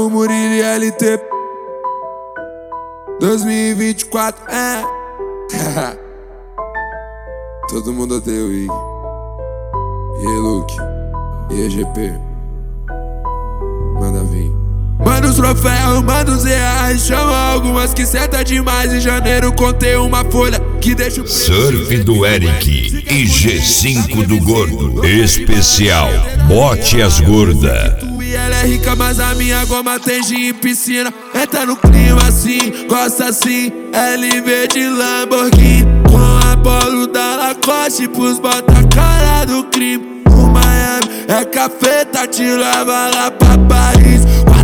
Mano Murilo e LT 2024, Todo mundo odeia o Ig. E aí, Luke? E aí, GP? Manda vir. Manda os troféus, manda os reais. Chama algumas que senta demais. Em janeiro contei uma folha que deixa o Surf do Eric e G5 do Gordo. Especial Bote as Gorda. E ela é rica, mas a minha goma tem gin em piscina. Entra no clima assim, gosta assim. LV de Lamborghini com a polo da Lacoste pros bota a cara do crime. O Miami é cafeta, te leva lá pra Paris.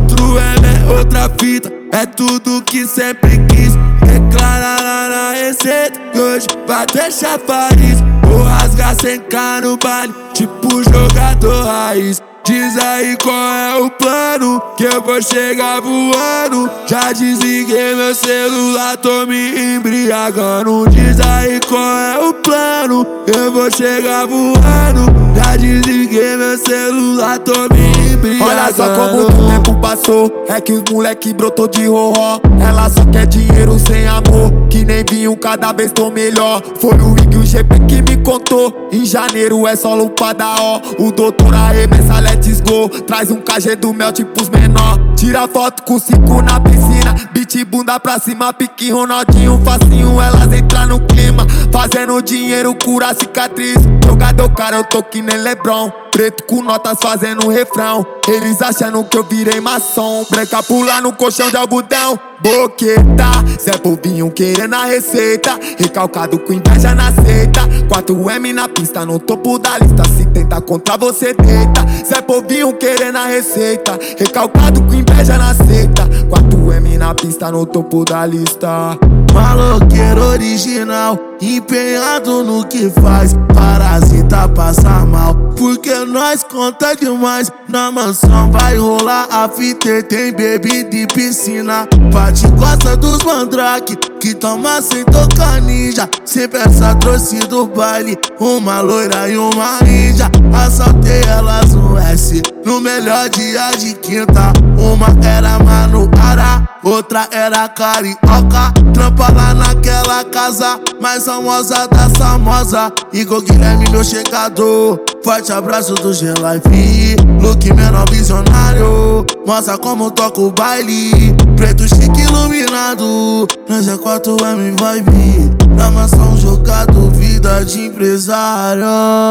4M é outra fita, é tudo que sempre quis. Declara lá na receita que hoje vai deixar Paris. Vou rasgar sem K no baile, tipo jogador raiz. Diz aí qual é o plano, que eu vou chegar voando. Já desliguei meu celular, tô me embriagando. Diz aí qual é o plano, eu vou chegar voando. Já desliguei meu celular, tô me embriagando. Olha só como o tempo passou, é que os moleque brotou de roró. Ela só quer dinheiro sem amor, que nem vinho, cada vez tô melhor. Foi o Ig e o GP que me contou. Em janeiro é só lupada, ó. O doutor arremessa, let's go. Traz um KG do mel, tipo os menor. Tira foto com 5 na piscina, beat bunda pra cima, pique Ronaldinho, facinho. Elas entram no clima, fazendo dinheiro, cura cicatriz. Jogador cara, eu tô que nem LeBron. Preto com notas fazendo refrão. Eles achando que eu virei maçom. Branca pula no colchão de algodão. Boqueta, Zé Povinho querendo a receita. Recalcado com inveja na seita. 4M na pista, no topo da lista. Se tenta contra você, deita. Zé Povinho querendo a receita. Recalcado com inveja na seita. 4M na pista, no topo da lista. Maloqueiro original, empenhado no que faz. Parasita passa mal, porque nós conta demais. Na mansão vai rolar a fita, tem bebida e piscina. Bate gosta dos mandrake, que toma sem tocar ninja. Sempre essa trouxe do baile, uma loira e uma índia. Assaltei elas no S, no melhor dia de quinta. Uma era Manuara, outra era carioca. Trampa lá naquela casa mais famosa da famosa. Igor Guilherme, meu checador. Forte abraço do G-Life. Luke menor visionário, mostra como toca o baile. Preto chique iluminado, nós é 4M vai vir. Na mansão jogado, vida de empresário.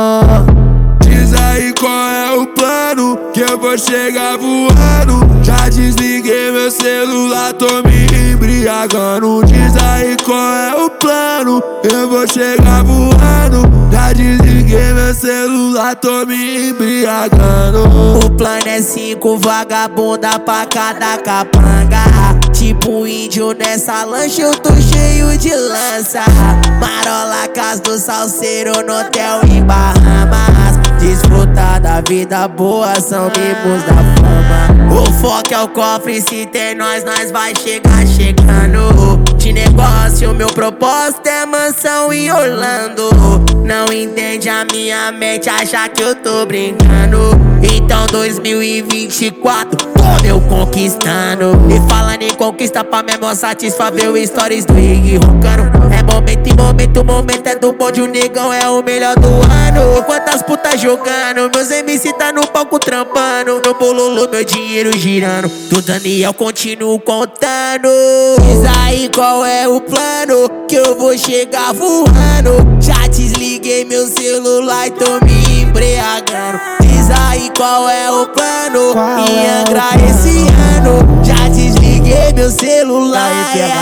Diz aí qual é o plano, que eu vou chegar voando. Já desliguei meu celular, tô me embriagando. Diz aí qual é o plano, eu vou chegar voando. Já desliguei meu celular, tô me embriagando. O plano é 5 vagabunda pra cada capanga. Tipo índio nessa lancha, eu tô cheio de lança. Marola, casa do salseiro no hotel em Bahamas. Desfrutar da vida boa, são mimos da fama. O foco é o cofre, se tem nós vai chegar chegando. De negócio, meu propósito é mansão em Orlando. Não entende a minha mente, acha que eu tô brincando. Então 2024, tô eu conquistando. E falando em conquista, pra mesmo satisfazer o stories do Ig roncando. É momento em momento, o momento é do bonde, o negão é o melhor do ano. Quantas putas jogando, meus MC tá no palco trampando. No bololo, meu dinheiro girando, do Daniel continuo contando. Diz aí qual é o plano, que eu vou chegar voando. Já desliguei meu celular e tô me embriagando. Diz aí qual é o plano, em Angra esse ano. Já desliguei meu celular.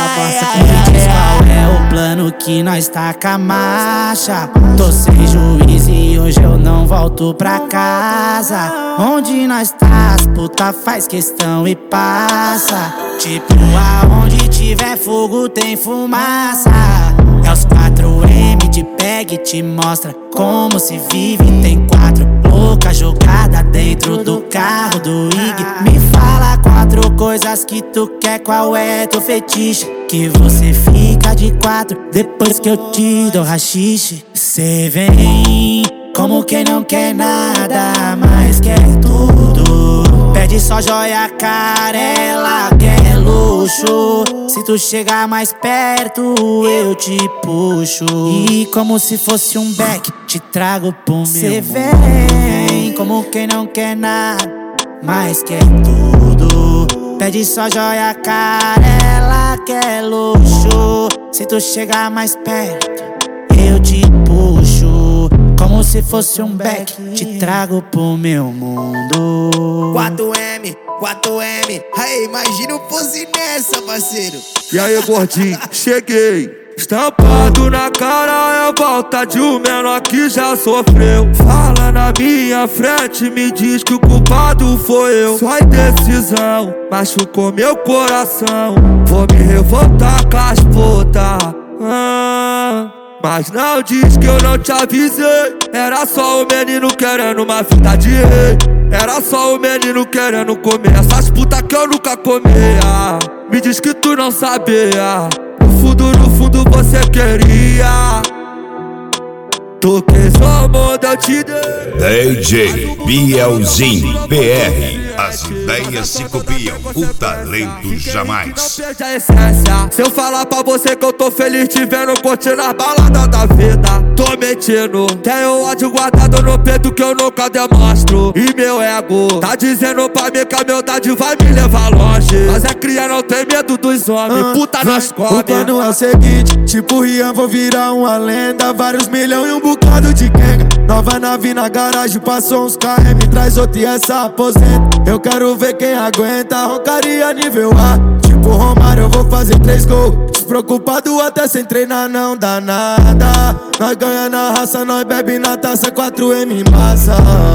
Qual é o plano que nós taca a marcha? Tô sem juiz e hoje eu não volto pra casa. Onde nós tá, as puta faz questão e passa. Tipo aonde tiver fogo tem fumaça. É os 4M te pega e te mostra como se vive. Tem 4 loucas jogadas dentro do carro do Ig. Me fala 4 coisas que tu quer, qual é teu fetiche? Que você fica de 4 depois que eu te dou rachixe. Cê vem como quem não quer nada, mas quer tudo. Pede só só joia cara, ela quer luxo. Se tu chegar mais perto, eu te puxo. E como se fosse um beck, te trago pro meu. Cê vem como quem não quer nada, mas quer tudo. Pede só joia cara, ela quer luxo. Se tu chegar mais perto, eu te puxo. Como se fosse um beck, te trago pro meu mundo. 4M, aí imagina eu fosse nessa, parceiro. E aí, gordinho, cheguei. Estampado na cara é volta de um menor que já sofreu. Fala na minha frente, me diz que o culpado foi eu. Sua indecisão machucou meu coração. Vou me revoltar com as putas. Mas não diz que eu não te avisei. Era só o menino querendo uma vida de rei. Era só o menino querendo comer essas putas que eu nunca comia. Me diz que tu não sabia. No fundo você queria. Tu quis o mundo, eu te dei. DJ Bielzinho PR. As ideias se copiam, o talento jamais. Não perde a essência. Se eu falar pra você que eu tô feliz te vendo curtindo as baladas da vida, tô mentindo. Tenho ódio guardado no peito que eu nunca demonstro. E meu ego tá dizendo pra mim que a humildade vai me levar longe. Mas é cria, não tem medo dos homens. Puta nas cobras. O plano é o seguinte, tipo Rian, vou virar uma lenda. Vários milhões e um bocado de quenga. Nova nave na garagem, passou uns KM, traz outra e essa aposenta. Eu quero ver quem aguenta, roncaria nível A. Tipo Romário, eu vou fazer 3 gols. Despreocupado até sem treinar, não dá nada. Nós ganha na raça, nós bebe na taça, 4M massa.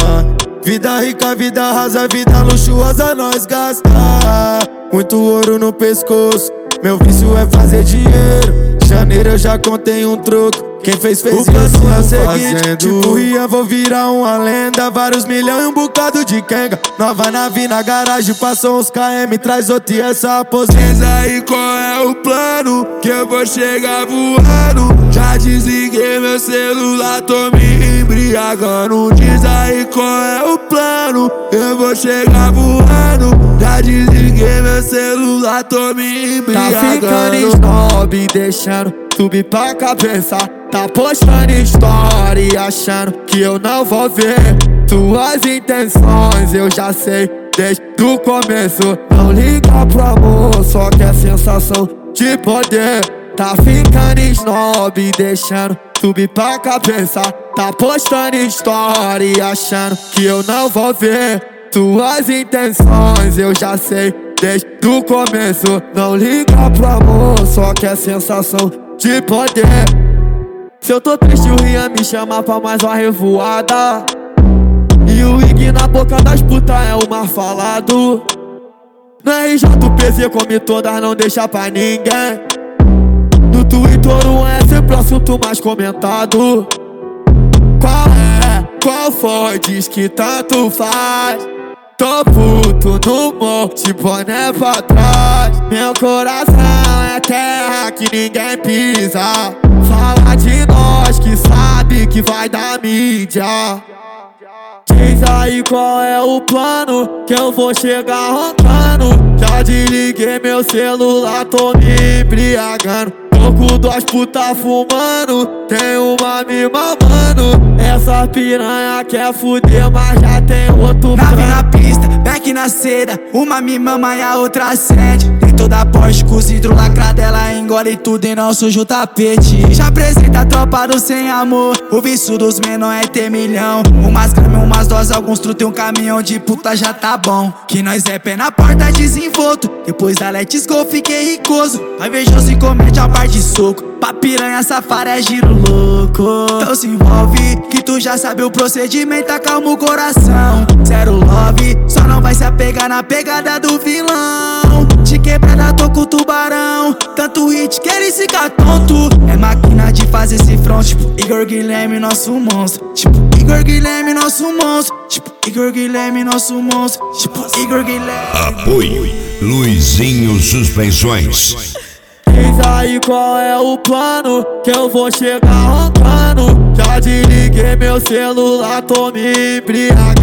Vida rica, vida rasa, vida luxuosa, nós gasta. Muito ouro no pescoço, meu vício é fazer dinheiro. Janeiro eu já contei um troco. Quem fez, fez, o plano é o seguinte, tipo Rian, vou virar uma lenda. Vários milhões e um bocado de quenga. Nova nave na garagem, passou uns KM, traz outra e essa aposenta. Diz aí qual é o plano, que eu vou chegar voando. Já desliguei meu celular, tô me embriagando. Diz aí qual é o plano, eu vou chegar voando. Já desliguei meu celular, tô me embriagando. Tá ficando snob, deixando subir pra cabeça. Tá postando story, achando que eu não vou ver tuas intenções, eu já sei desde o começo. Não liga pro amor, só quer sensação de poder. Tá ficando snob, deixando subir pra cabeça. Tá postando story, achando que eu não vou ver tuas intenções, eu já sei desde o começo. Não liga pro amor, só quer sensação de poder. Se eu tô triste, o Rian me chama pra mais uma revoada. E o Ig na boca das putas é o mais falado. No RJPZ come todas, não deixa pra ninguém. No Twitter é sempre o assunto mais comentado. Qual é? Qual foi? Diz que tanto faz. Tô puto no monte, boné pra trás. Meu coração é terra que ninguém pisa. Fala de nós que sabe que vai dar mídia. Diz aí qual é o plano, que eu vou chegar roncando. Já desliguei meu celular, tô me embriagando. Tô com 2 putas fumando, tem uma me mamando. Essa piranha quer fuder, mas já tem outro plano. Nave na pista, back na seda, uma me mama e a outra acende. Tem toda a Porsche com vidro lacrado, ela engole tudo e não suja o tapete. Já apresenta a tropa do sem amor, o vício dos menor é ter milhão. Umas gramas, umas doses, alguns truta e um caminhão de puta já tá bom. Que nós é pé na porta desenvolto, depois da Let's Go fiquei ricoso. Vai invejoso e comete a parte de soco, pra piranha safara é giro louco. Então se envolve, que tu já sabe o procedimento, acalma o coração. Zero love, só não vai se apegar na pegada do vilão. De quebrada tô com o tubarão, tanto hit que ele fica tonto. É máquina de fazer esse front, tipo Igor Guilherme, nosso monstro. Tipo Igor Guilherme, nosso monstro. Tipo Igor Guilherme, nosso monstro. Tipo Igor Guilherme. Apoio Luizinho Suspensões. Diz aí qual é o plano, que eu vou chegar roncando. Já desliguei meu celular, tô me embriagando.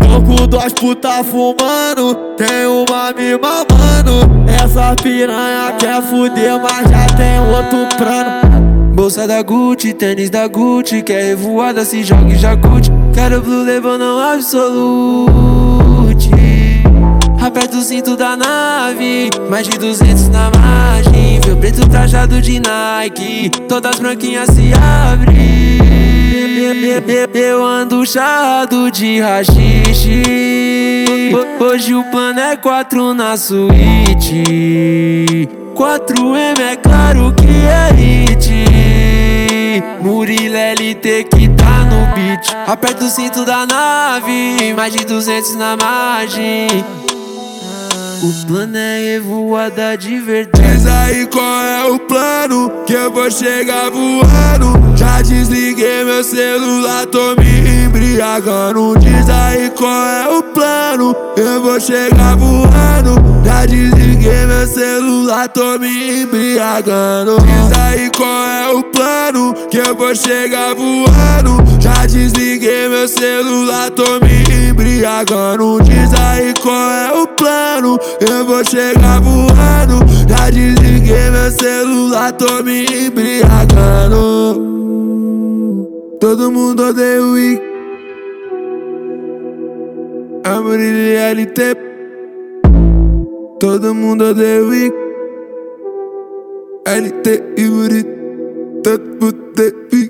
Tô com duas putas fumando, tem uma me mamando. Essa piranha quer fuder, mas já tem outro plano. Bolsa da Gucci, tênis da Gucci, quer revoada, se joga e já curte. Quero Blue Label, não Absolute. Aperta o cinto da nave, mais de 200 na margem. Meu preto trajado de Nike, todas branquinhas se abrem. Eu ando charrado de rachixe. Hoje o plano é 4 na suíte. 4M é claro que é hit. Murilo LT que tá no beat. Aperta o cinto da nave, mais de 200 na margem. O plano é revoada de verdade. Diz aí qual é o plano, que eu vou chegar voando. Já desliguei meu celular, tô me embriagando. Diz aí qual é o plano, eu vou chegar voando. Já desliguei meu celular, tô me embriagando. Diz aí qual é o plano, que eu vou chegar voando. Já desliguei meu celular, tô me embriagando. Diz aí qual é o plano, eu vou chegar voando. Já desliguei meu celular, tô me embriagando. Todo mundo odeia o Wick, a Murilo LT. Todo mundo odeia o Wick, LT e Murilo. Todo mundo odeia o Wick.